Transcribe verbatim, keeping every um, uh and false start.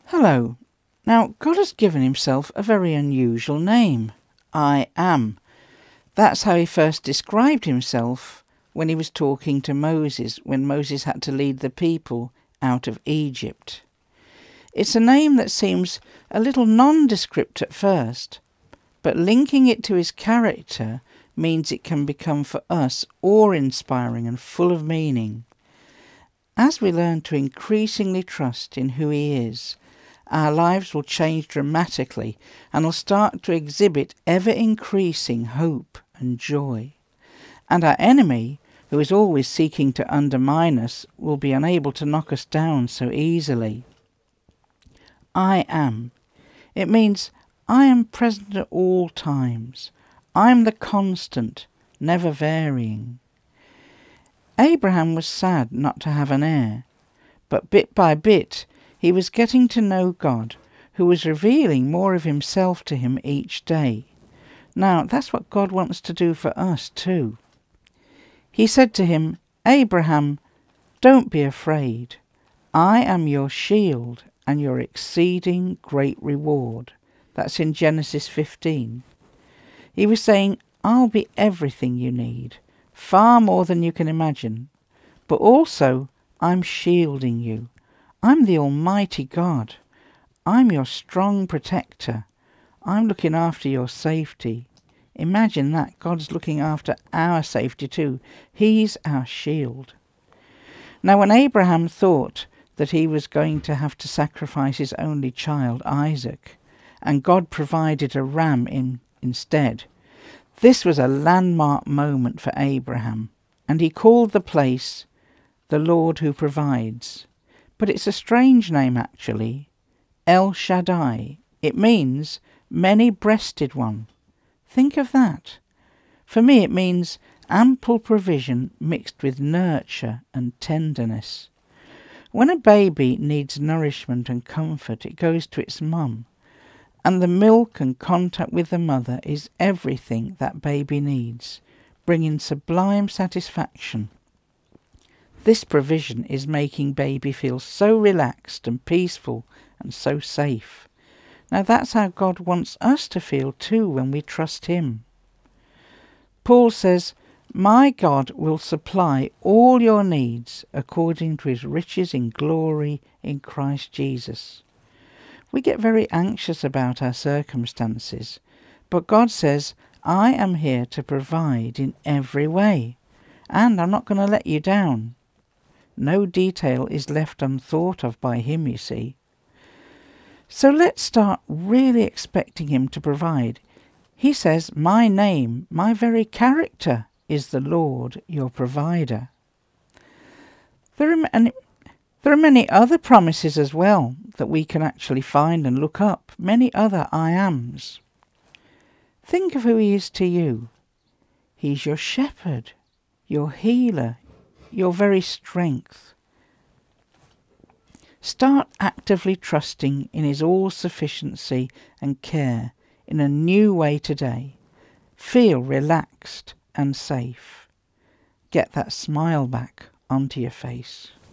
Hello. Now, God has given himself a very unusual name. I am. That's how he first described himself when he was talking to Moses, when Moses had to lead the people out of Egypt. It's a name that seems a little nondescript at first, but linking it to his character means it can become for us awe-inspiring and full of meaning. As we learn to increasingly trust in who he is, our lives will change dramatically and will start to exhibit ever-increasing hope and joy. And our enemy, who is always seeking to undermine us, will be unable to knock us down so easily. I am. It means I am present at all times. I am the constant, never varying. Abraham was sad not to have an heir, but bit by bit he was getting to know God, who was revealing more of himself to him each day. Now, that's what God wants to do for us too. He said to him, "Abraham, don't be afraid. I am your shield and your exceeding great reward." That's in Genesis fifteen. He was saying, I'll be everything you need, far more than you can imagine. But also, I'm shielding you. I'm the Almighty God. I'm your strong protector. I'm looking after your safety. Imagine that. God's looking after our safety too. He's our shield. Now, when Abraham thought that he was going to have to sacrifice his only child, Isaac, and God provided a ram in, instead, this was a landmark moment for Abraham, and he called the place the Lord who provides. But it's a strange name actually, El Shaddai. It means many-breasted one. Think of that. For me it means ample provision mixed with nurture and tenderness. When a baby needs nourishment and comfort, it goes to its mum, and the milk and contact with the mother is everything that baby needs, bringing sublime satisfaction. This provision is making baby feel so relaxed and peaceful and so safe. Now that's how God wants us to feel too when we trust him. Paul says, "My God will supply all your needs according to his riches in glory in Christ Jesus." We get very anxious about our circumstances, but God says, I am here to provide in every way, and I'm not going to let you down. No detail is left unthought of by him, you see. So let's start really expecting him to provide. He says, my name, my very character is the Lord your provider. There are many, there are many other promises as well that we can actually find and look up, many other I ams. Think of who he is to you. He's your shepherd, your healer, your very strength. Start actively trusting in his all-sufficiency and care in a new way today. Feel relaxed and safe. Get that smile back onto your face.